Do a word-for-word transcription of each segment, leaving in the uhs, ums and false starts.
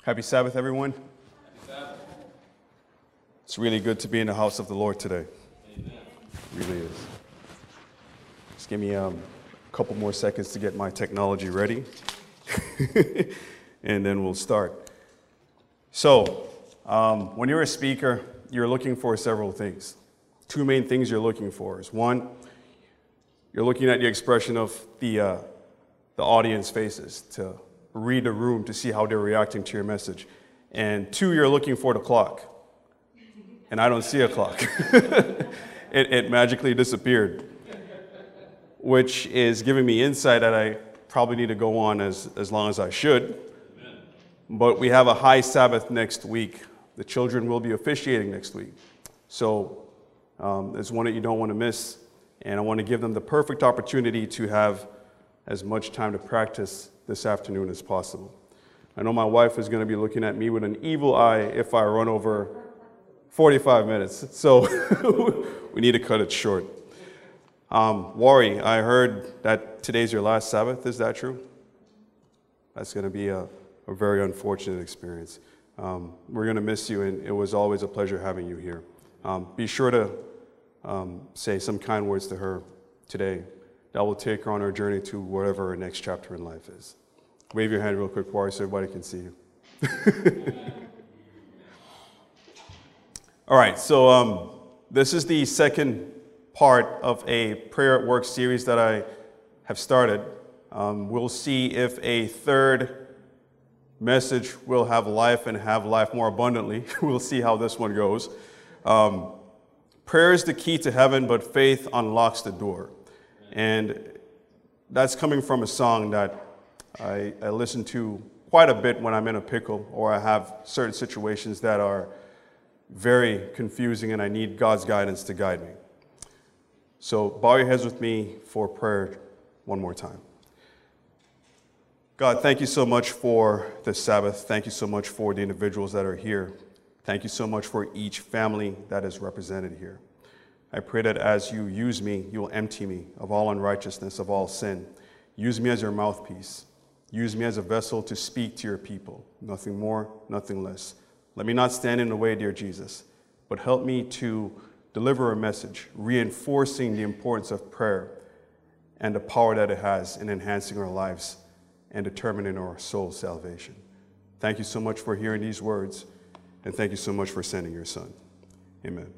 Happy Sabbath, everyone. Happy Sabbath. It's really good to be in the house of the Lord today. Amen. It really is. Just give me um, a couple more seconds to get my technology ready, and then we'll start. So, um, when you're a speaker, you're looking for several things. Two main things you're looking for is one, you're looking at the expression of the uh, the audience faces to read the room to see how they're reacting to your message. And two, you're looking for the clock. And I don't see a clock. it, it magically disappeared, which is giving me insight that I probably need to go on as, as long as I should. But we have a high Sabbath next week. The children will be officiating next week. So um, it's one that you don't want to miss. And I want to give them the perfect opportunity to have as much time to practice this afternoon as possible. I know my wife is going to be looking at me with an evil eye if I run over forty-five minutes, so we need to cut it short. Um, Wari, I heard that today's your last Sabbath. Is that true? That's going to be a, a very unfortunate experience. Um, we're going to miss you, and it was always a pleasure having you here. Um, be sure to um, say some kind words to her today. That will take her on her journey to whatever her next chapter in life is. Wave your hand real quick, Wari, so everybody can see you. All right, so um, this is the second part of a Prayer at Work series that I have started. Um, we'll see if a third message will have life and have life more abundantly. We'll see how this one goes. Um, prayer is the key to heaven, but faith unlocks the door. And that's coming from a song that I, I listen to quite a bit when I'm in a pickle or I have certain situations that are very confusing and I need God's guidance to guide me. So bow your heads with me for prayer one more time. God, thank you so much for this Sabbath. Thank you so much for the individuals that are here. Thank you so much for each family that is represented here. I pray that as you use me, you will empty me of all unrighteousness, of all sin. Use me as your mouthpiece. Use me as a vessel to speak to your people. Nothing more, nothing less. Let me not stand in the way, dear Jesus, but help me to deliver a message reinforcing the importance of prayer and the power that it has in enhancing our lives and determining our soul's salvation. Thank you so much for hearing these words, and thank you so much for sending your son. Amen.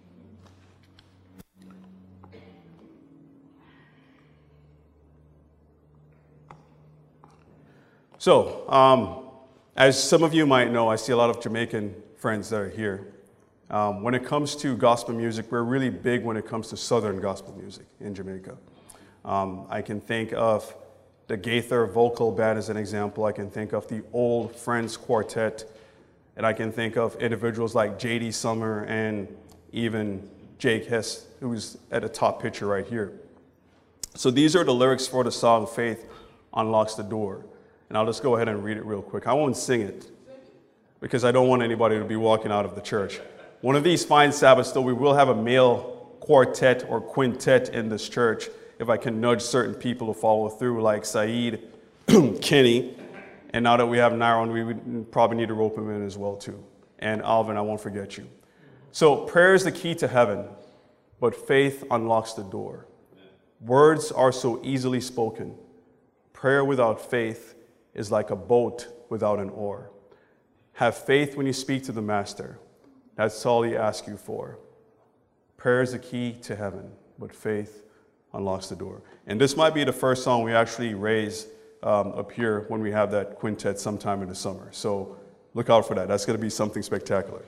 So, um, as some of you might know, I see a lot of Jamaican friends that are here. Um, when it comes to gospel music, we're really big when it comes to Southern gospel music in Jamaica. Um, I can think of the Gaither Vocal Band as an example. I can think of the Old Friends Quartet. And I can think of individuals like J D Summer and even Jake Hess, who's at the top picture right here. So these are the lyrics for the song Faith Unlocks the Door. And I'll just go ahead and read it real quick. I won't sing it because I don't want anybody to be walking out of the church. One of these fine Sabbaths, though, we will have a male quartet or quintet in this church if I can nudge certain people to follow through, like Saeed, Kenny, and now that we have Naron, we would probably need to rope him in as well, too. And Alvin, I won't forget you. So prayer is the key to heaven, but faith unlocks the door. Words are so easily spoken. Prayer without faith is like a boat without an oar. Have faith when you speak to the Master. That's all he asks you for. Prayer is the key to heaven, but faith unlocks the door. And this might be the first song we actually raise um, up here when we have that quintet sometime in the summer. So look out for that. That's going to be something spectacular.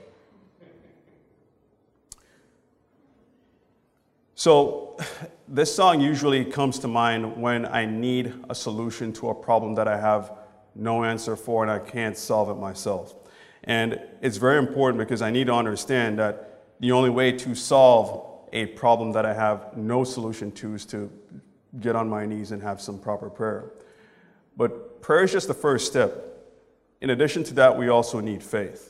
So this song usually comes to mind when I need a solution to a problem that I have no answer for and I can't solve it myself. And it's very important because I need to understand that the only way to solve a problem that I have no solution to is to get on my knees and have some proper prayer. But prayer is just the first step. In addition to that, we also need faith.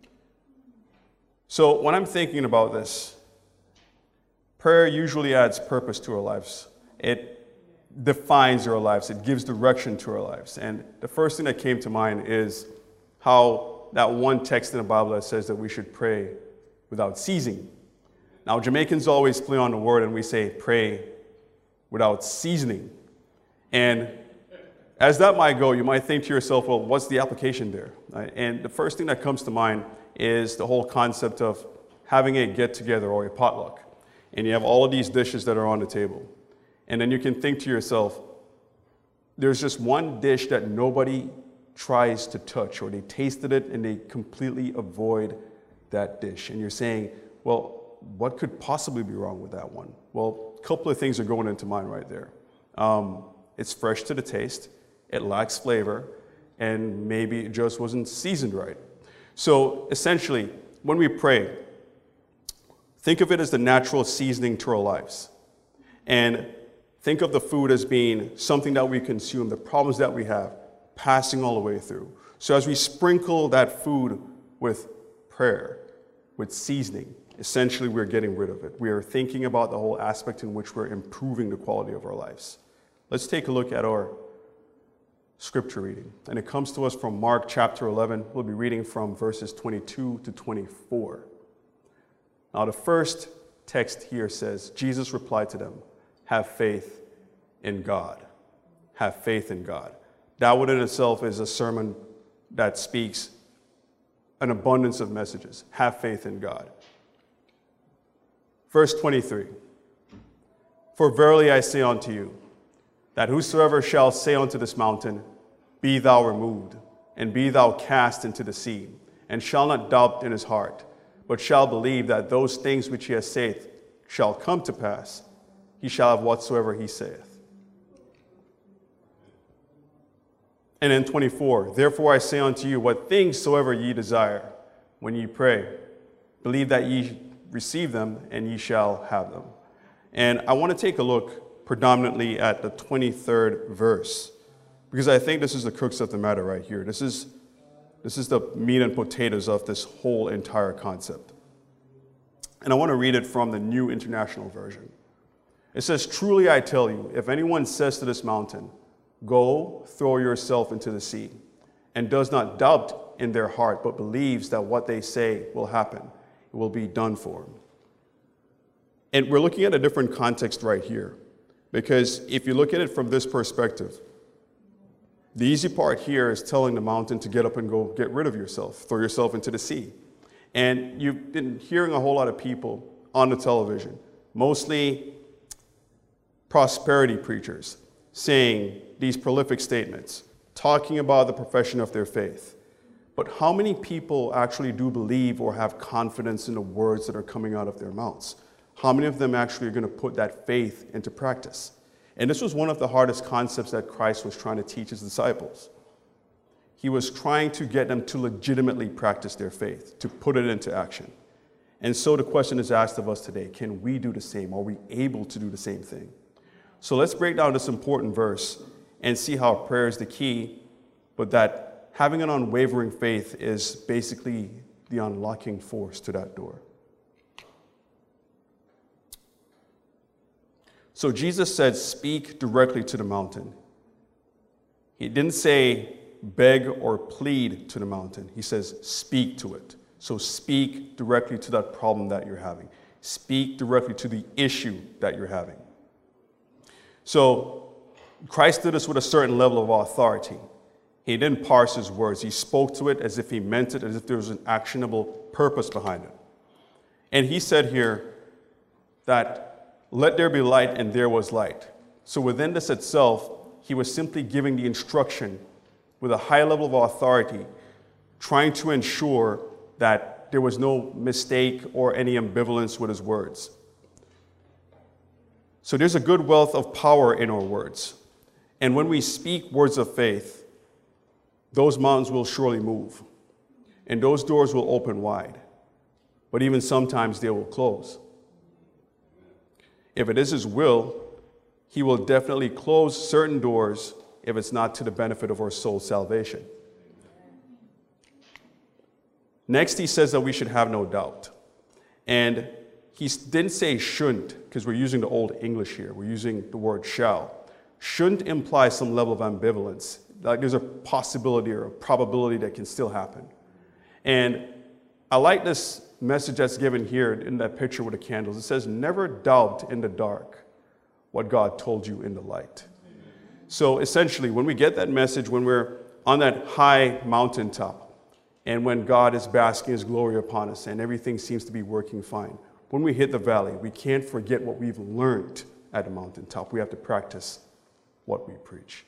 So when I'm thinking about this, prayer usually adds purpose to our lives. It defines our lives. It gives direction to our lives. And the first thing that came to mind is how that one text in the Bible that says that we should pray without ceasing. Now, Jamaicans always play on the word and we say pray without seasoning. And as that might go, you might think to yourself, well, what's the application there? Right? And the first thing that comes to mind is the whole concept of having a get-together or a potluck. And you have all of these dishes that are on the table. And then you can think to yourself, there's just one dish that nobody tries to touch, or they tasted it and they completely avoid that dish. And you're saying, well, what could possibly be wrong with that one? Well, a couple of things are going into mind right there. Um, it's fresh to the taste, it lacks flavor, and maybe it just wasn't seasoned right. So essentially, when we pray, think of it as the natural seasoning to our lives. And think of the food as being something that we consume, the problems that we have, passing all the way through. So as we sprinkle that food with prayer, with seasoning, essentially we're getting rid of it. We are thinking about the whole aspect in which we're improving the quality of our lives. Let's take a look at our scripture reading. And it comes to us from Mark chapter eleven. We'll be reading from verses twenty-two to twenty-four. Now the first text here says, Jesus replied to them, have faith in God. Have faith in God. That within itself is a sermon that speaks an abundance of messages. Have faith in God. Verse twenty-three, for verily I say unto you, that whosoever shall say unto this mountain, be thou removed, and be thou cast into the sea, and shall not doubt in his heart, but shall believe that those things which he has saith shall come to pass, he shall have whatsoever he saith. And in twenty-four, therefore I say unto you, what things soever ye desire, when ye pray, believe that ye receive them, and ye shall have them. And I want to take a look predominantly at the twenty-third verse, because I think this is the crux of the matter right here. This is, this is the meat and potatoes of this whole entire concept. And I want to read it from the New International Version. It says, truly I tell you, if anyone says to this mountain, go, throw yourself into the sea, and does not doubt in their heart, but believes that what they say will happen, it will be done for him. And we're looking at a different context right here, because if you look at it from this perspective, the easy part here is telling the mountain to get up and go get rid of yourself, throw yourself into the sea. And you've been hearing a whole lot of people on the television, mostly prosperity preachers, saying these prolific statements, talking about the profession of their faith. But how many people actually do believe or have confidence in the words that are coming out of their mouths? How many of them actually are going to put that faith into practice? And this was one of the hardest concepts that Christ was trying to teach his disciples. He was trying to get them to legitimately practice their faith, to put it into action. And so the question is asked of us today, can we do the same? Are we able to do the same thing? So let's break down this important verse and see how prayer is the key, but that having an unwavering faith is basically the unlocking force to that door. So Jesus said, speak directly to the mountain. He didn't say beg or plead to the mountain. He says, speak to it. So speak directly to that problem that you're having. Speak directly to the issue that you're having. So Christ did this with a certain level of authority. He didn't parse his words. He spoke to it as if he meant it, as if there was an actionable purpose behind it. And he said here that let there be light, and there was light. So within this itself, he was simply giving the instruction with a high level of authority, trying to ensure that there was no mistake or any ambivalence with his words. So there's a good wealth of power in our words. And when we speak words of faith, those mountains will surely move, and those doors will open wide. But even sometimes they will close. If it is his will, he will definitely close certain doors if it's not to the benefit of our soul's salvation. Next, he says that we should have no doubt. And he didn't say shouldn't, because we're using the old English here. We're using the word shall. Shouldn't imply some level of ambivalence. Like there's a possibility or a probability that can still happen. And I like this message that's given here in that picture with the candles. It says, never doubt in the dark what God told you in the light. Amen. So essentially, when we get that message, when we're on that high mountaintop, and when God is basking his glory upon us and everything seems to be working fine, when we hit the valley, we can't forget what we've learned at the mountaintop. We have to practice what we preach.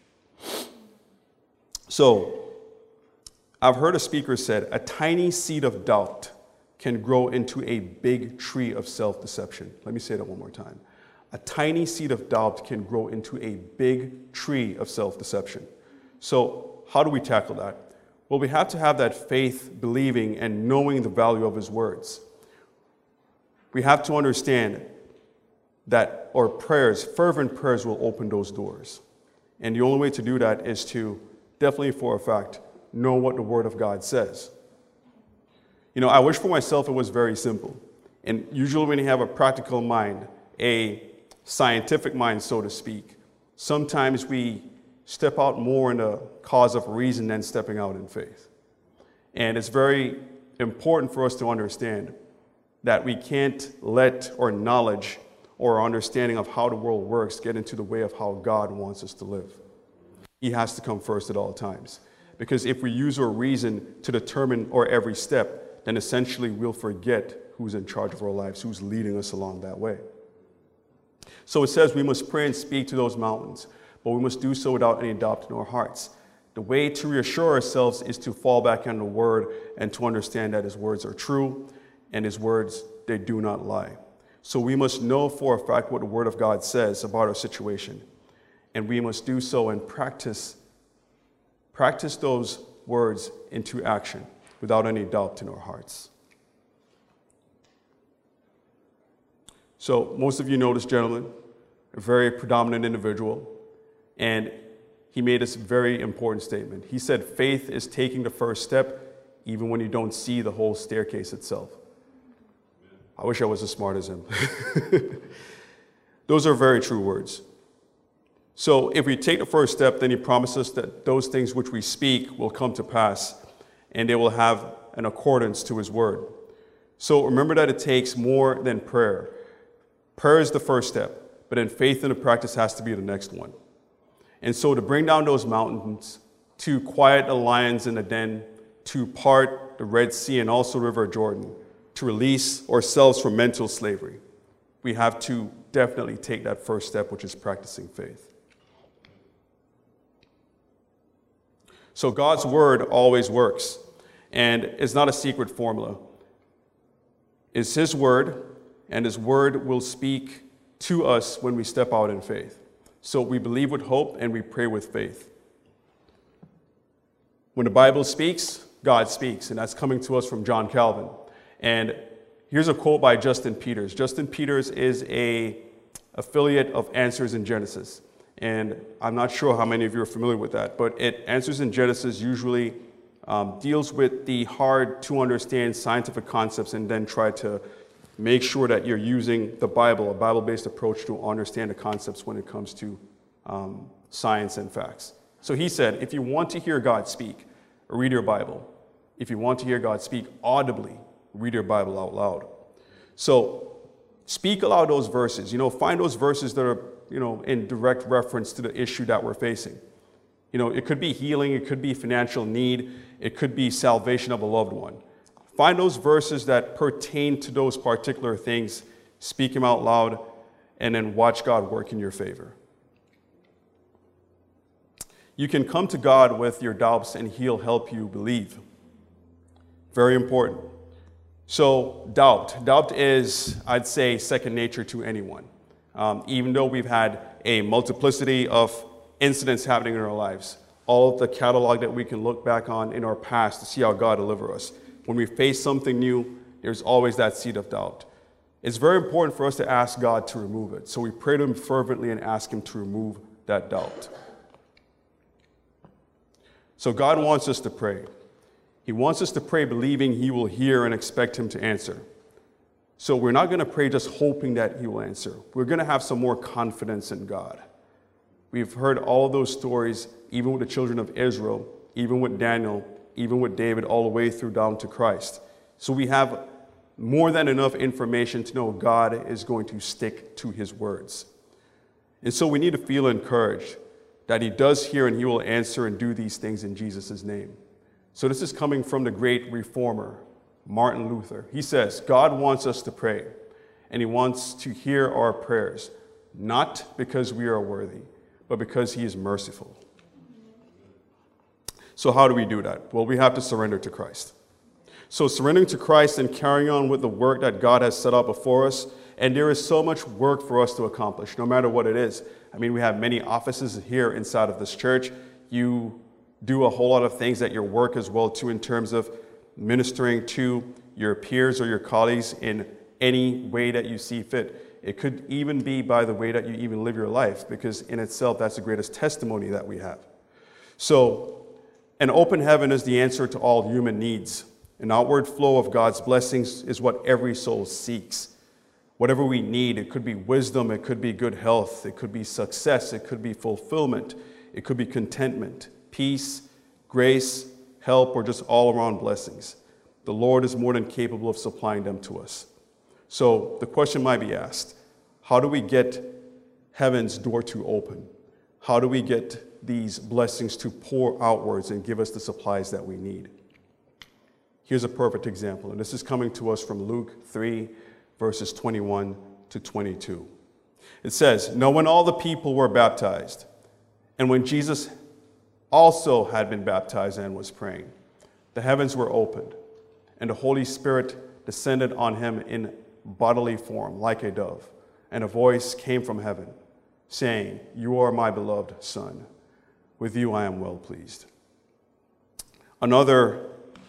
So, I've heard a speaker said, a tiny seed of doubt can grow into a big tree of self-deception. Let me say that one more time. A tiny seed of doubt can grow into a big tree of self-deception. So how do we tackle that? Well, we have to have that faith, believing, and knowing the value of his words. We have to understand that our prayers, fervent prayers, will open those doors. And the only way to do that is to, definitely for a fact, know what the Word of God says. You know, I wish for myself it was very simple. And usually when you have a practical mind, a scientific mind, so to speak, sometimes we step out more in the cause of reason than stepping out in faith. And it's very important for us to understand that we can't let our knowledge or our understanding of how the world works get into the way of how God wants us to live. He has to come first at all times. Because if we use our reason to determine our every step, then essentially we'll forget who's in charge of our lives, who's leading us along that way. So it says we must pray and speak to those mountains, but we must do so without any doubt in our hearts. The way to reassure ourselves is to fall back on the Word and to understand that his words are true and his words, they do not lie. So we must know for a fact what the Word of God says about our situation, and we must do so and practice Practice those words into action without any doubt in our hearts. So most of you know this gentleman, a very predominant individual, and he made this very important statement. He said, faith is taking the first step even when you don't see the whole staircase itself. I wish I was as smart as him. Those are very true words. So if we take the first step, then he promises that those things which we speak will come to pass, and they will have an accordance to his word. So remember that it takes more than prayer. Prayer is the first step, but then faith in the practice has to be the next one. And so to bring down those mountains, to quiet the lions in the den, to part the Red Sea and also the River Jordan, to release ourselves from mental slavery, we have to definitely take that first step, which is practicing faith. So God's word always works, and it's not a secret formula. It's his word, and his word will speak to us when we step out in faith. So we believe with hope, and we pray with faith. When the Bible speaks, God speaks, and that's coming to us from John Calvin. And here's a quote by Justin Peters. Justin Peters is an affiliate of Answers in Genesis. And I'm not sure how many of you are familiar with that, but it Answers in Genesis usually um, deals with the hard to understand scientific concepts and then try to make sure that you're using the Bible, a Bible-based approach to understand the concepts when it comes to um, science and facts. So he said, if you want to hear God speak, read your Bible. If you want to hear God speak audibly, read your Bible out loud. So speak aloud those verses. You know, find those verses that are you know, in direct reference to the issue that we're facing. You know, it could be healing, it could be financial need, it could be salvation of a loved one. Find those verses that pertain to those particular things, speak them out loud, and then watch God work in your favor. You can come to God with your doubts, and he'll help you believe. Very important. So doubt. Doubt is, I'd say, second nature to anyone. Um, even though we've had a multiplicity of incidents happening in our lives, all of the catalog that we can look back on in our past to see how God delivered us. When we face something new, there's always that seed of doubt. It's very important for us to ask God to remove it. So we pray to him fervently and ask him to remove that doubt. So God wants us to pray. He wants us to pray believing he will hear and expect him to answer. So we're not going to pray just hoping that he will answer. We're going to have some more confidence in God. We've heard all of those stories, even with the children of Israel, even with Daniel, even with David, all the way through down to Christ. So we have more than enough information to know God is going to stick to his words. And so we need to feel encouraged that he does hear and he will answer and do these things in Jesus' name. So this is coming from the great reformer, Martin Luther. He says, God wants us to pray, and he wants to hear our prayers, not because we are worthy, but because he is merciful. So how do we do that? Well, we have to surrender to Christ. So surrendering to Christ and carrying on with the work that God has set up before us, and there is so much work for us to accomplish, no matter what it is. I mean, we have many offices here inside of this church. You do a whole lot of things at your work as well, too, in terms of ministering to your peers or your colleagues in any way that you see fit. It could even be by the way that you even live your life, because in itself, that's the greatest testimony that we have. So an open heaven is the answer to all human needs. An outward flow of God's blessings is what every soul seeks. Whatever we need, it could be wisdom, it could be good health, it could be success, it could be fulfillment, it could be contentment, peace, grace, help, or just all-around blessings. The Lord is more than capable of supplying them to us. So the question might be asked, how do we get heaven's door to open? How do we get these blessings to pour outwards and give us the supplies that we need? Here's a perfect example, and this is coming to us from Luke three, verses twenty-one to twenty-two. It says, "Now when all the people were baptized, and when Jesus also had been baptized and was praying, the heavens were opened, and the Holy Spirit descended on him in bodily form, like a dove. And a voice came from heaven, saying, 'You are my beloved Son. With you I am well pleased.'" Another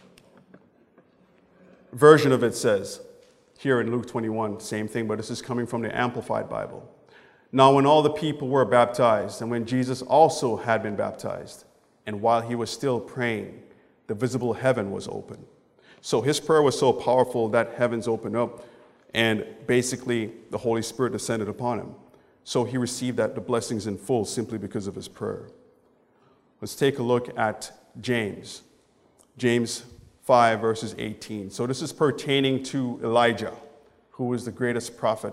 version of it says, here in Luke twenty-one, same thing, but this is coming from the Amplified Bible. "Now when all the people were baptized, and when Jesus also had been baptized, and while he was still praying, the visible heaven was open." So his prayer was so powerful that heavens opened up, and basically the Holy Spirit descended upon him. So he received that the blessings in full simply because of his prayer. Let's take a look at James. James five, verses eighteen. So this is pertaining to Elijah, who was the greatest prophet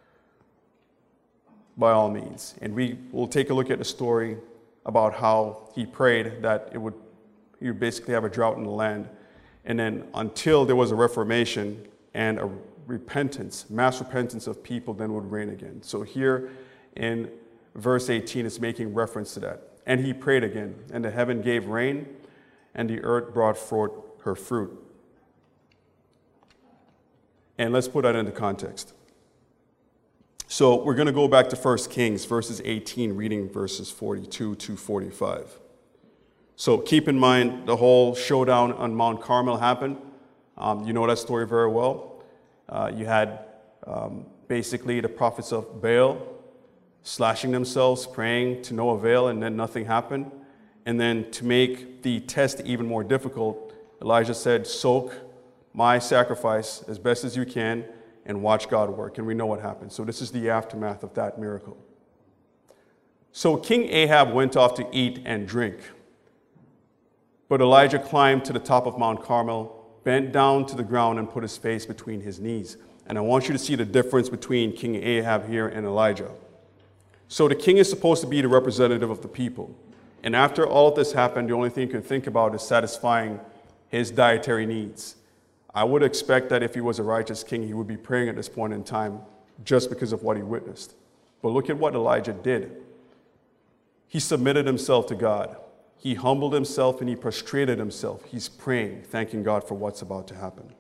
by all means. And we will take a look at the story about how he prayed that it would, he would basically have a drought in the land. And then until there was a reformation and a repentance, mass repentance of people, then would reign again. So here in verse eighteen, it's making reference to that. "And he prayed again, and the heaven gave rain, and the earth brought forth her fruit." And let's put that into context. So we're going to go back to First Kings, verses eighteen, reading verses forty-two to forty-five. So keep in mind the whole showdown on Mount Carmel happened. Um, you know that story very well. Uh, you had um, basically the prophets of Baal slashing themselves, praying to no avail, and then nothing happened. And then to make the test even more difficult, Elijah said, "Soak my sacrifice as best as you can and watch God work." And we know what happened. So this is the aftermath of that miracle. So King Ahab went off to eat and drink. But Elijah climbed to the top of Mount Carmel, bent down to the ground, and put his face between his knees. And I want you to see the difference between King Ahab here and Elijah. So the king is supposed to be the representative of the people. And after all of this happened, the only thing you can think about is satisfying his dietary needs. I would expect that if he was a righteous king, he would be praying at this point in time just because of what he witnessed. But look at what Elijah did. He submitted himself to God. He humbled himself and he prostrated himself. He's praying, thanking God for what's about to happen.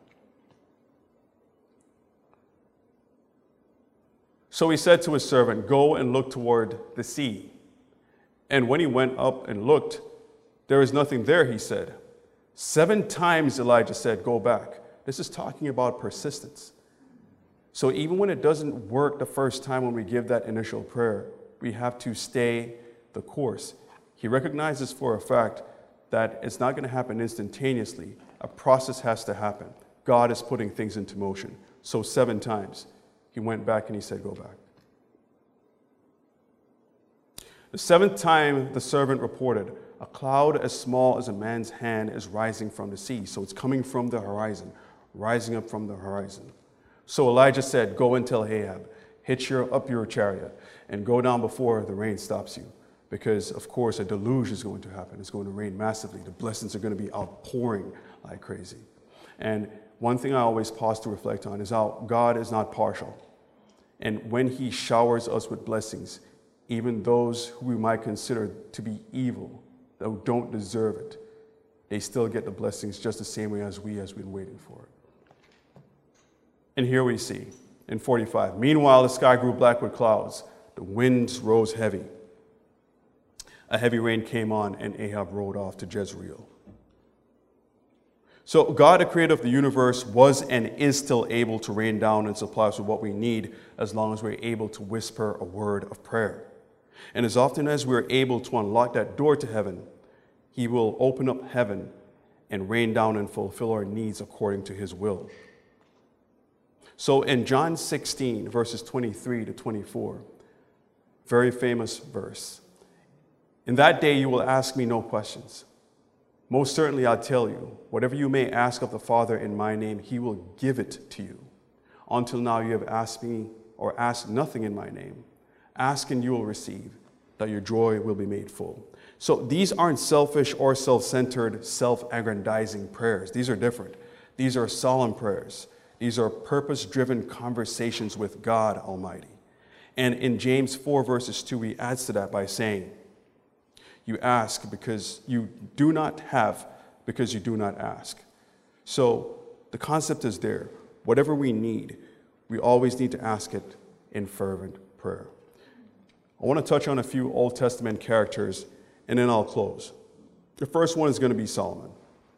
So he said to his servant, "Go and look toward the sea." And when he went up and looked, "There is nothing there," he said. Seven times Elijah said, "Go back." This is talking about persistence. So even when it doesn't work the first time when we give that initial prayer, we have to stay the course. He recognizes for a fact that it's not going to happen instantaneously. A process has to happen. God is putting things into motion. So seven times he went back and he said, "Go back." The seventh time the servant reported, a cloud as small as a man's hand is rising from the sea. So it's coming from the horizon, rising up from the horizon. So Elijah said, go and tell Ahab, hitch your, up your chariot and go down before the rain stops you. Because, of course, a deluge is going to happen. It's going to rain massively. The blessings are going to be outpouring like crazy. And one thing I always pause to reflect on is how God is not partial. And when he showers us with blessings, even those who we might consider to be evil, that don't deserve it, they still get the blessings just the same way as we has been waiting for it. And here we see, in forty-five, meanwhile the sky grew black with clouds. The winds rose heavy. A heavy rain came on, and Ahab rode off to Jezreel. So God, the creator of the universe, was and is still able to rain down and supply us with what we need as long as we're able to whisper a word of prayer. And as often as we're able to unlock that door to heaven, he will open up heaven and rain down and fulfill our needs according to his will. So in John sixteen, verses twenty-three to twenty-four, very famous verse, in that day you will ask me no questions. Most certainly I'll tell you, whatever you may ask of the Father in my name, he will give it to you. Until now you have asked me or asked nothing in my name. Ask and you will receive, that your joy will be made full. So these aren't selfish or self-centered, self-aggrandizing prayers. These are different. These are solemn prayers. These are purpose-driven conversations with God Almighty. And in James four, verses two, he adds to that by saying, you ask because you do not have, because you do not ask. So the concept is there. Whatever we need, we always need to ask it in fervent prayer. I want to touch on a few Old Testament characters, and then I'll close. The first one is going to be Solomon.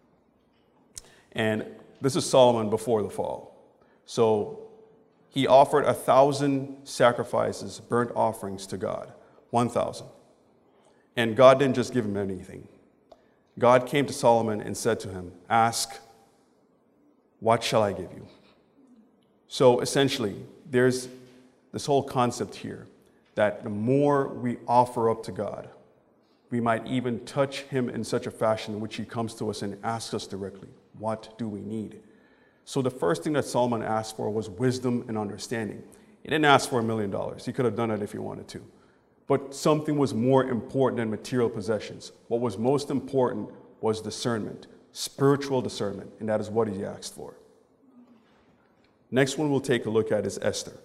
And this is Solomon before the fall. So he offered a thousand sacrifices, burnt offerings to God, one thousand. And God didn't just give him anything. God came to Solomon and said to him, ask, what shall I give you? So essentially, there's this whole concept here that the more we offer up to God, we might even touch him in such a fashion in which he comes to us and asks us directly, what do we need? So the first thing that Solomon asked for was wisdom and understanding. He didn't ask for a million dollars. He could have done it if he wanted to. But something was more important than material possessions. What was most important was discernment, spiritual discernment, and that is what he asked for. Next one we'll take a look at is Esther.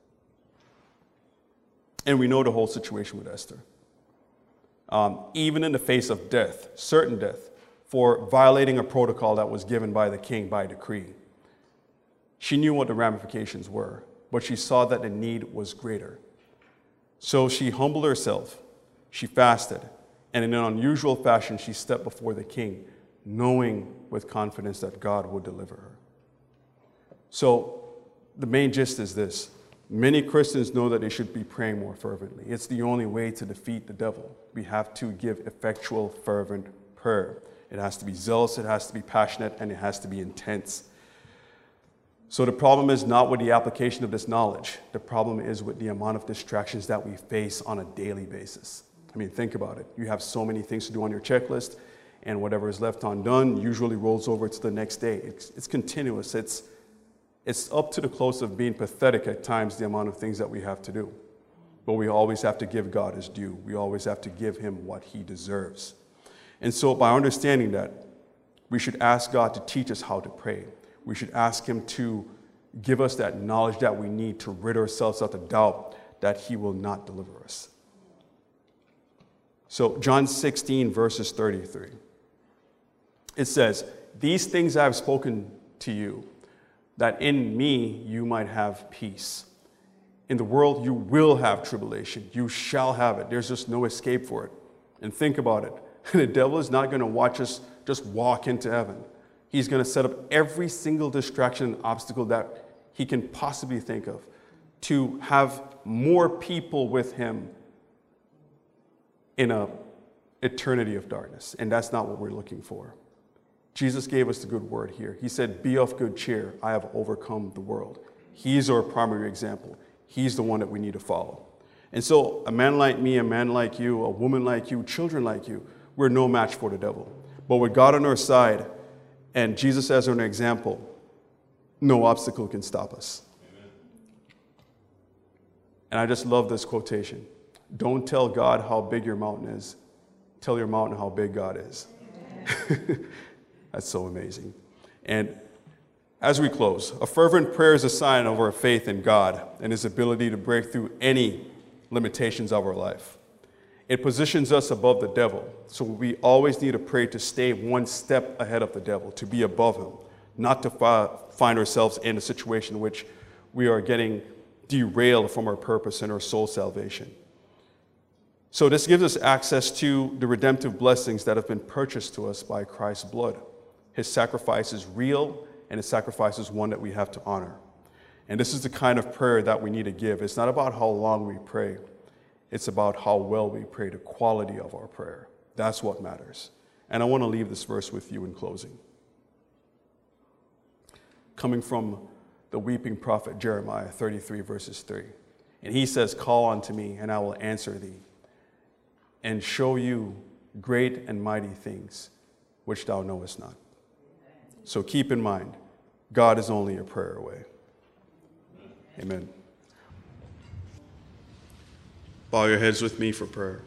And we know the whole situation with Esther. Um, even in the face of death, certain death, for violating a protocol that was given by the king by decree, she knew what the ramifications were, but she saw that the need was greater. So she humbled herself, she fasted, and in an unusual fashion, she stepped before the king, knowing with confidence that God would deliver her. So the main gist is this. Many Christians know that they should be praying more fervently. It's the only way to defeat the devil. We have to give effectual, fervent prayer. It has to be zealous, it has to be passionate, and it has to be intense. So the problem is not with the application of this knowledge. The problem is with the amount of distractions that we face on a daily basis. I mean, think about it. You have so many things to do on your checklist, and whatever is left undone usually rolls over to the next day. It's, it's continuous. It's, it's up to the close of being pathetic at times, the amount of things that we have to do. But we always have to give God his due. We always have to give him what he deserves. And so by understanding that, we should ask God to teach us how to pray. We should ask him to give us that knowledge that we need to rid ourselves of the doubt that he will not deliver us. So John sixteen, verses thirty-three. It says, these things I have spoken to you, that in me you might have peace. In the world you will have tribulation. You shall have it. There's just no escape for it. And think about it. The devil is not going to watch us just walk into heaven. He's going to set up every single distraction and obstacle that he can possibly think of to have more people with him in an eternity of darkness. And that's not what we're looking for. Jesus gave us the good word here. He said, be of good cheer. I have overcome the world. He's our primary example. He's the one that we need to follow. And so a man like me, a man like you, a woman like you, children like you, we're no match for the devil. But with God on our side and Jesus as an example, no obstacle can stop us. Amen. And I just love this quotation. Don't tell God how big your mountain is. Tell your mountain how big God is. That's so amazing. And as we close, a fervent prayer is a sign of our faith in God and his ability to break through any limitations of our life. It positions us above the devil. So we always need to pray to stay one step ahead of the devil, to be above him, not to fi- find ourselves in a situation in which we are getting derailed from our purpose and our soul salvation. So this gives us access to the redemptive blessings that have been purchased to us by Christ's blood. His sacrifice is real, and his sacrifice is one that we have to honor. And this is the kind of prayer that we need to give. It's not about how long we pray. It's about how well we pray, the quality of our prayer. That's what matters. And I want to leave this verse with you in closing. Coming from the weeping prophet Jeremiah thirty-three, verses three. And he says, call unto me, and I will answer thee, and show you great and mighty things which thou knowest not. So keep in mind, God is only a prayer away. Amen. Bow your heads with me for prayer.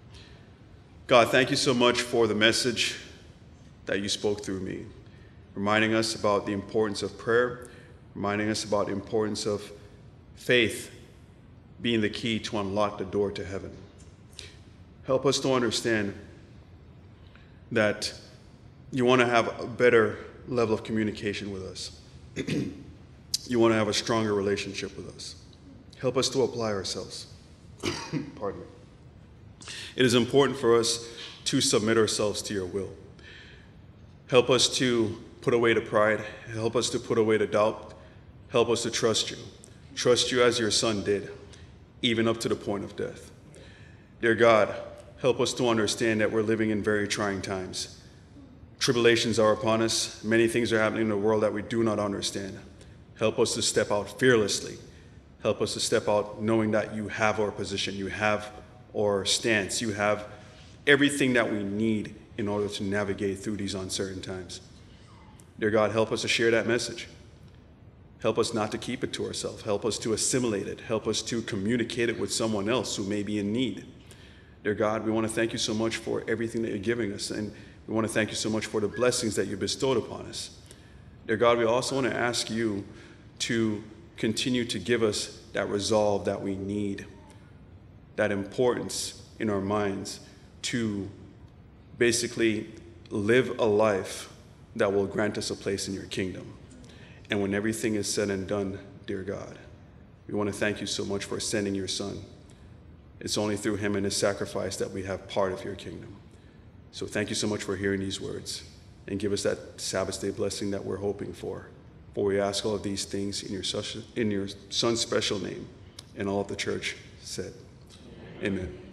God, thank you so much for the message that you spoke through me, reminding us about the importance of prayer, reminding us about the importance of faith being the key to unlock the door to heaven. Help us to understand that you want to have a better level of communication with us. You want to have a stronger relationship with us. Help us to apply ourselves. Pardon me. It is important for us to submit ourselves to your will. Help us to put away the pride. Help us to put away the doubt. Help us to trust you. Trust you as your son did, even up to the point of death. Dear God, help us to understand that we're living in very trying times. Tribulations are upon us. Many things are happening in the world that we do not understand. Help us to step out fearlessly. Help us to step out knowing that you have our position, you have our stance, you have everything that we need in order to navigate through these uncertain times. Dear God, help us to share that message. Help us not to keep it to ourselves. Help us to assimilate it. Help us to communicate it with someone else who may be in need. Dear God, we want to thank you so much for everything that you're giving us, and we want to thank you so much for the blessings that you bestowed upon us. Dear God, we also want to ask you to continue to give us that resolve that we need, that importance in our minds to basically live a life that will grant us a place in your kingdom. And when everything is said and done, dear God, we want to thank you so much for sending your son. It's only through him and his sacrifice that we have part of your kingdom. So thank you so much for hearing these words, and give us that Sabbath day blessing that we're hoping for. For we ask all of these things in your, in your son's special name, and all of the church said, amen. Amen.